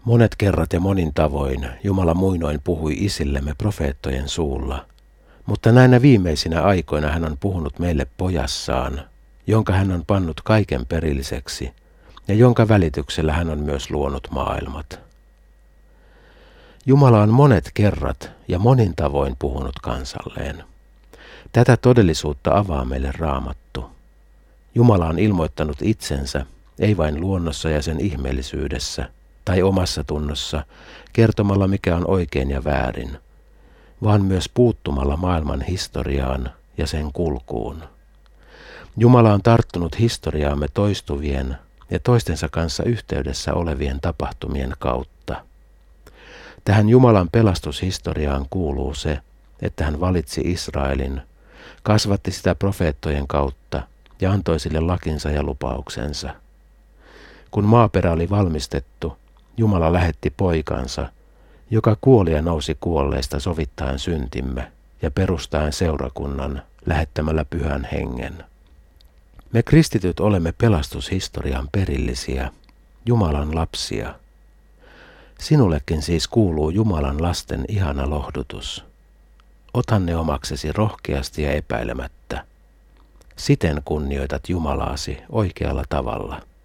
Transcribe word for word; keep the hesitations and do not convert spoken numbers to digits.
Monet kerrat ja monin tavoin Jumala muinoin puhui isillemme profeettojen suulla, mutta näinä viimeisinä aikoina hän on puhunut meille pojassaan, jonka hän on pannut kaiken perilliseksi ja jonka välityksellä hän on myös luonut maailmat. Jumala on monet kerrat ja monin tavoin puhunut kansalleen. Tätä todellisuutta avaa meille Raamattu. Jumala on ilmoittanut itsensä, ei vain luonnossa ja sen ihmeellisyydessä, tai omassa tunnossa, kertomalla mikä on oikein ja väärin, vaan myös puuttumalla maailman historiaan ja sen kulkuun. Jumala on tarttunut historiaamme toistuvien ja toistensa kanssa yhteydessä olevien tapahtumien kautta. Tähän Jumalan pelastushistoriaan kuuluu se, että hän valitsi Israelin, kasvatti sitä profeettojen kautta ja antoi sille lakinsa ja lupauksensa. Kun maaperä oli valmistettu, Jumala lähetti poikansa, joka kuoli ja nousi kuolleista sovittaen syntimme ja perustaen seurakunnan lähettämällä pyhän hengen. Me kristityt olemme pelastushistorian perillisiä, Jumalan lapsia. Sinullekin siis kuuluu Jumalan lasten ihana lohdutus. Ota ne omaksesi rohkeasti ja epäilemättä. Siten kunnioitat Jumalaasi oikealla tavalla.